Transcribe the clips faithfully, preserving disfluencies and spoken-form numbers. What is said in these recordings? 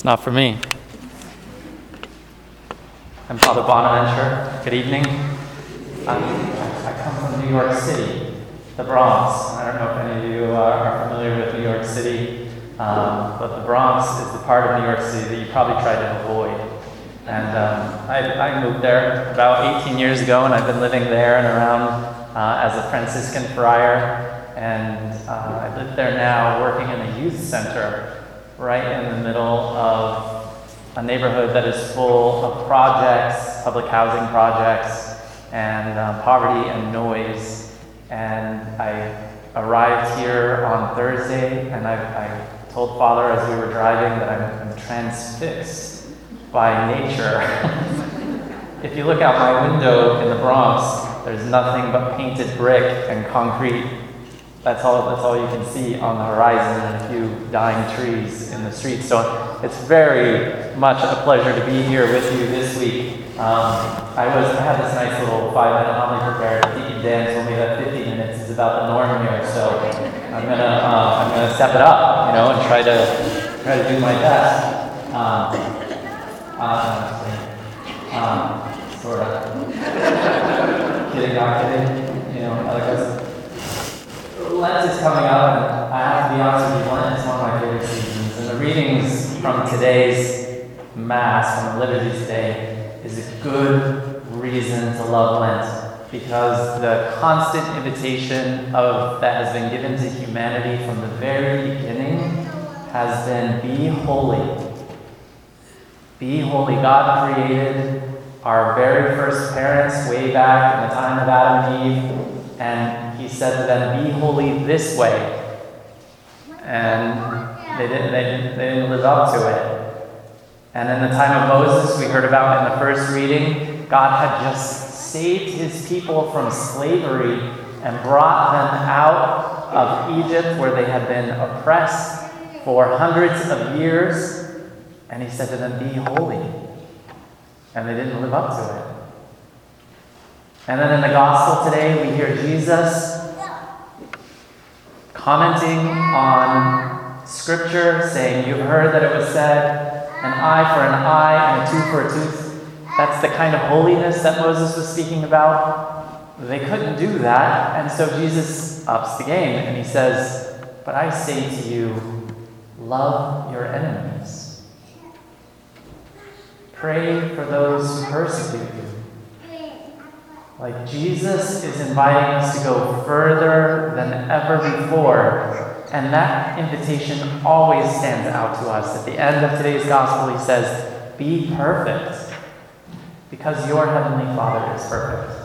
It's not for me. I'm Father Bonaventure. Good evening. Um, I come from New York City, the Bronx. I don't know if any of you are, are familiar with New York City, um, but the Bronx is the part of New York City that you probably try to avoid. And um, I, I moved there about eighteen years ago, and I've been living there and around uh, as a Franciscan friar. And uh, I live there now working in a youth center right in the middle of a neighborhood that is full of projects, public housing projects, and uh, poverty and noise. And I arrived here on Thursday, and I, I told Father as we were driving that I'm, I'm transfixed by nature. If you look out my window in the Bronx, there's nothing but painted brick and concrete. That's all, that's all you can see on the horizon, and a few dying trees in the street. So it's very much a pleasure to be here with you this week. Um, I was I had this nice little five-minute homily prepared. Deacon Dan told me that fifty minutes is about the norm here, so I'm gonna uh, I'm gonna step it up, you know, and try to try to do my best. Um, uh, um, sort of. Kidding, not kidding. You know, like I was. Lent is coming up, and I have to be honest with you, Lent is one of my favorite seasons. And the readings from today's Mass, from the liturgy today, is a good reason to love Lent, because the constant invitation of that has been given to humanity from the very beginning has been, be holy. Be holy. God created our very first parents way back in the time of Adam and Eve, and he said to them, be holy this way. And they didn't, they didn't, they didn't live up to it. And in the time of Moses, we heard about in the first reading, God had just saved his people from slavery and brought them out of Egypt, where they had been oppressed for hundreds of years. And he said to them, be holy. And they didn't live up to it. And then in the gospel today, we hear Jesus commenting on Scripture, saying, you've heard that it was said, an eye for an eye and a tooth for a tooth. That's the kind of holiness that Moses was speaking about. They couldn't do that, and so Jesus ups the game, and he says, but I say to you, love your enemies. Pray for those who persecute you. Like, Jesus is inviting us to go further than ever before. And that invitation always stands out to us. At the end of today's gospel, he says, be perfect, because your heavenly Father is perfect.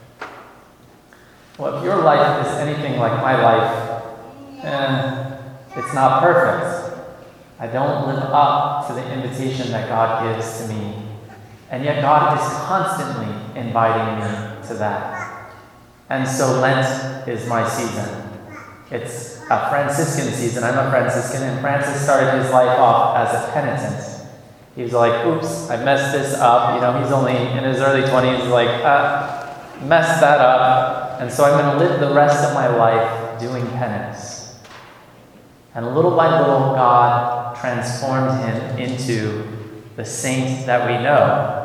Well, if your life is anything like my life, eh, it's not perfect. I don't live up to the invitation that God gives to me. And yet God is constantly inviting me to that. And so Lent is my season. It's a Franciscan season. I'm a Franciscan, and Francis started his life off as a penitent. He was like, oops, I messed this up. You know, he's only in his early twenties, like, uh, messed that up. And so I'm going to live the rest of my life doing penance. And little by little, God transformed him into the saint that we know.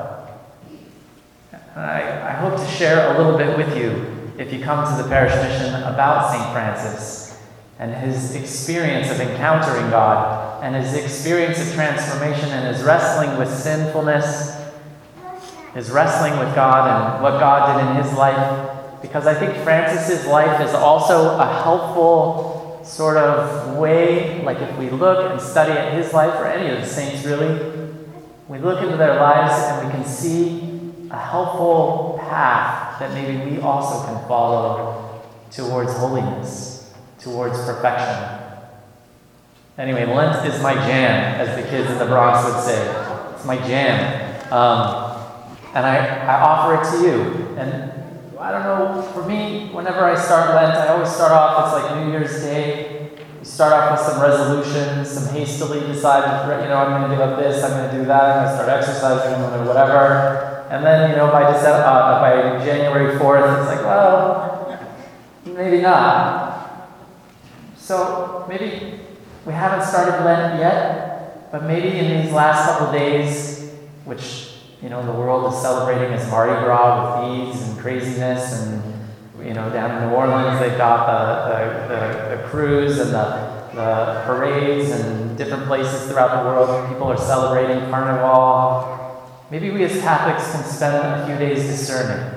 And I, I hope to share a little bit with you, if you come to the parish mission, about Saint Francis and his experience of encountering God, and his experience of transformation, and his wrestling with sinfulness, his wrestling with God and what God did in his life. Because I think Francis's life is also a helpful sort of way, like if we look and study at his life, or any of the saints really, we look into their lives and we can see a helpful path that maybe we also can follow towards holiness, towards perfection. Anyway, Lent is my jam, as the kids in the Bronx would say. It's my jam. Um, and I, I offer it to you. And I don't know, for me, whenever I start Lent, I always start off, it's like New Year's Day. You start off with some resolutions, some hastily decided, you know, I'm going to give up this, I'm going to do that, I'm going to start exercising, I'm going to do whatever. And then, you know, by December, uh, by January fourth, it's like, well, maybe not. So maybe we haven't started Lent yet, But maybe in these last couple of days, which, you know, the world is celebrating as Mardi Gras with beads and craziness, and, you know, down in New Orleans, they've got the, the, the, the cruise and the, the parades, and different places throughout the world, people are celebrating Carnival. Maybe we as Catholics can spend a few days discerning.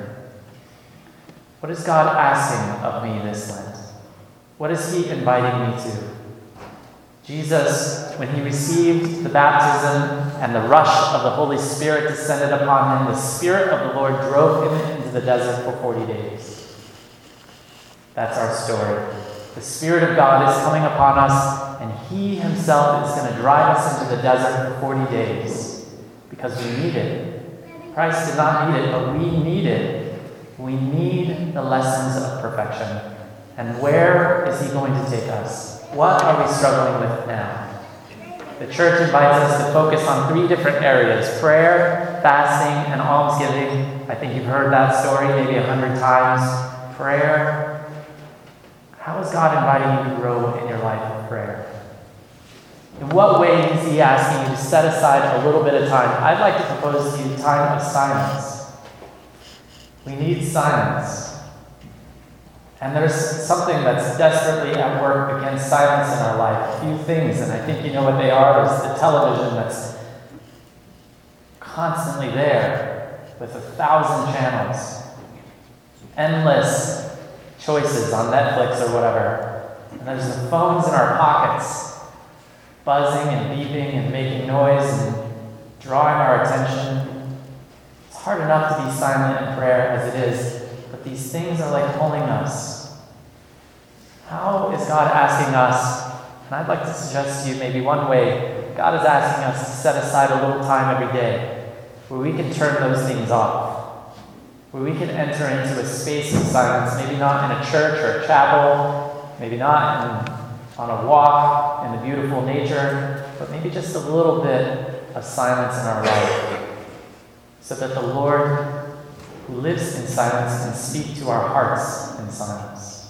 What is God asking of me this Lent? What is he inviting me to? Jesus, when he received the baptism and the rush of the Holy Spirit descended upon him, the Spirit of the Lord drove him into the desert for forty days. That's our story. The Spirit of God is coming upon us, and he himself is going to drive us into the desert for forty days because we need it. Christ did not need it, but we need it. We need the lessons of perfection. And where is he going to take us? What are we struggling with now? The church invites us to focus on three different areas: prayer, fasting, and almsgiving. I think you've heard that story maybe a hundred times. Prayer. How is God inviting you to grow in your life of prayer? In what way is he asking you to set aside a little bit of time? I'd like to propose to you time of silence. We need silence. And there's something that's desperately at work against silence in our life. A few things, and I think you know what they are. There's the television that's constantly there with a thousand channels. Endless choices on Netflix or whatever. And there's the phones in our pockets, buzzing and beeping and making noise and drawing our attention. It's hard enough to be silent in prayer as it is, but these things are like pulling us. How is God asking us? And I'd like to suggest to you maybe one way God is asking us to set aside a little time every day where we can turn those things off, where we can enter into a space of silence, maybe not in a church or a chapel, maybe not in, on a walk in the beautiful nature, but maybe just a little bit of silence in our life, so that the Lord, who lives in silence, can speak to our hearts in silence.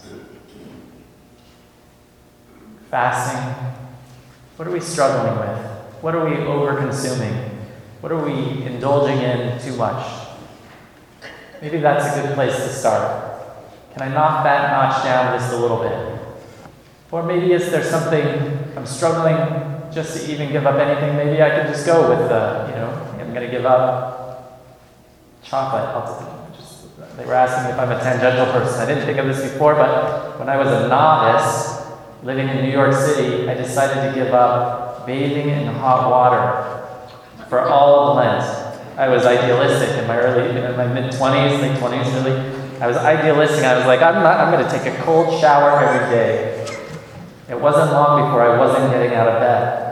Fasting. What are we struggling with? What are we over-consuming? What are we indulging in too much? Maybe that's a good place to start. Can I knock that notch down just a little bit? Or maybe is there something I'm struggling just to even give up anything? Maybe I could just go with the, you know, I'm going to give up chocolate. I'll just, they were asking me if I'm a tangential person. I didn't think of this before, but when I was a novice living in New York City, I decided to give up bathing in hot water for all of Lent. I was idealistic in my early, in my mid-twenties, late twenties really. I was idealistic. I was like, I'm not, I'm going to take a cold shower every day. It wasn't long before I wasn't getting out of bed.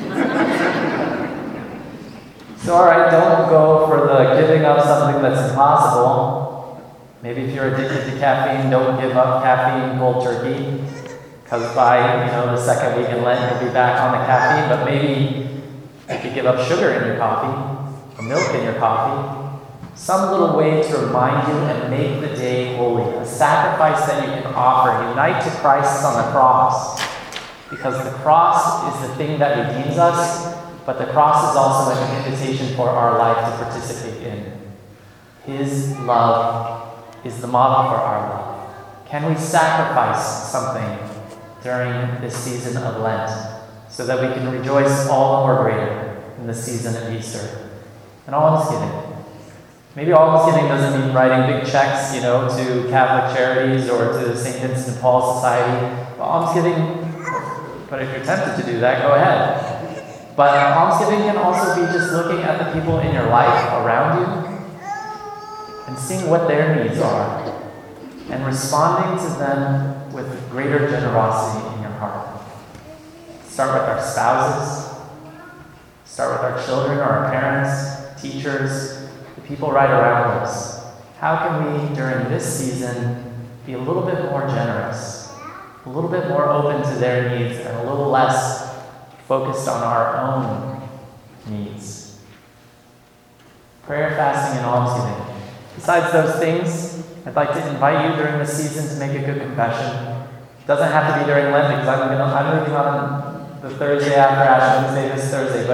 So, all right, don't go for the giving up something that's impossible. Maybe if you're addicted to caffeine, don't give up caffeine cold turkey, because by, you know, the second week in Lent, you'll be back on the caffeine. But maybe you could give up sugar in your coffee, or milk in your coffee, some little way to remind you and make the day holy, a sacrifice that you can offer. Unite to Christ on the cross, because the cross is the thing that redeems us, but the cross is also an invitation for our life to participate in. His love is the model for our love. Can we sacrifice something during this season of Lent so that we can rejoice all the more greater in the season of Easter? And almsgiving. Maybe almsgiving doesn't mean writing big checks, you know, to Catholic Charities or to the Saint Vincent de Paul Society. Well, almsgiving, but if you're tempted to do that, go ahead. But almsgiving can also be just looking at the people in your life around you and seeing what their needs are and responding to them with greater generosity in your heart. Start with our spouses, start with our children or our parents, teachers, the people right around us. How can we, during this season, be a little bit more generous, a little bit more open to their needs, and a little less focused on our own needs? Prayer, fasting, and almsgiving. Besides those things, I'd like to invite you during this season to make a good confession. It doesn't have to be during Lent, because I'm, gonna, I'm leaving on the Thursday after Ash Wednesday, this Thursday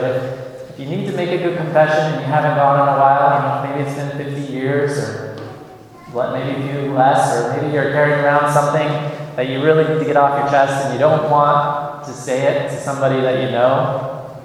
a good confession and you haven't gone in a while, you know, maybe it's been fifty years or what, maybe a few less, or maybe you're carrying around something that you really need to get off your chest and you don't want to say it to somebody that you know.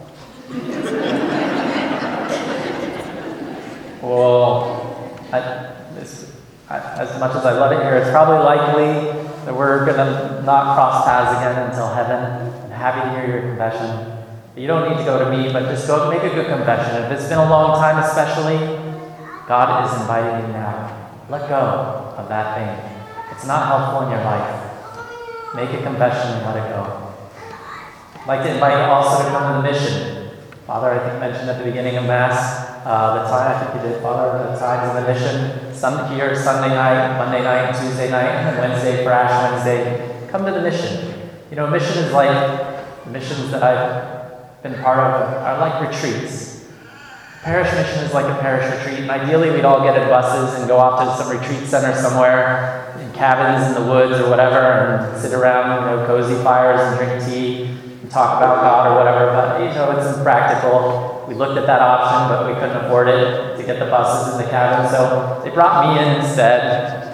Well, I, this, I, as much as I love it here, it's probably likely that we're going to not cross paths again until heaven. I'm happy to hear your confession. You don't need to go to me, but just go make a good confession. If it's been a long time especially, God is inviting you now. Let go of that thing. It's not helpful in your life. Make a confession and let it go. I'd like to invite you also to come to the mission. Father, I think mentioned at the beginning of Mass, uh, the time, I think you did, Father, the times of the mission. Some here, Sunday night, Monday night, Tuesday night, and Wednesday for Ash Wednesday. Come to the mission. You know, mission is like the missions that I've been part of are like retreats. Parish mission is like a parish retreat, and ideally we'd all get in buses and go off to some retreat center somewhere, in cabins in the woods or whatever, and sit around, you know, cozy fires and drink tea and talk about God or whatever, but, you know, it's impractical. We looked at that option, but we couldn't afford it to get the buses and the cabins, so they brought me in instead.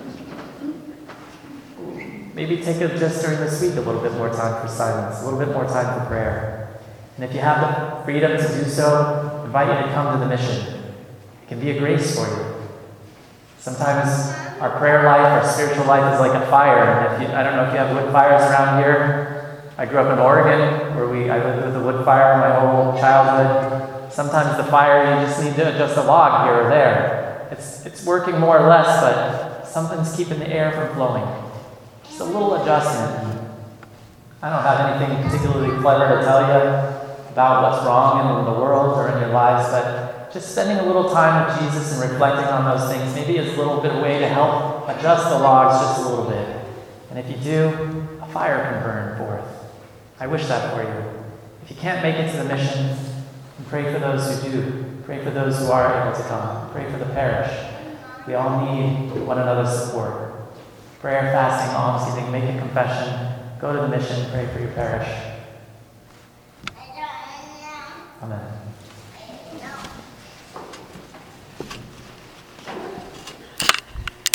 Maybe take a, just during this week a little bit more time for silence, a little bit more time for prayer. And if you have the freedom to do so, I invite you to come to the mission. It can be a grace for you. Sometimes our prayer life, our spiritual life is like a fire. And if you, I don't know if you have wood fires around here. I grew up in Oregon, where we I lived with a wood fire my whole childhood. Sometimes the fire, you just need to adjust a log here or there. It's, it's working more or less, but something's keeping the air from flowing. Just a little adjustment. I don't have anything particularly clever to tell you about what's wrong in the world or in your lives, but just spending a little time with Jesus and reflecting on those things maybe is a little bit of way to help adjust the logs just a little bit. And if you do, a fire can burn forth. I wish that for you. If you can't make it to the mission, pray for those who do. Pray for those who are able to come. Pray for the parish. We all need one another's support. Prayer, fasting, almsgiving, make a confession, go to the mission, pray for your parish. Amen.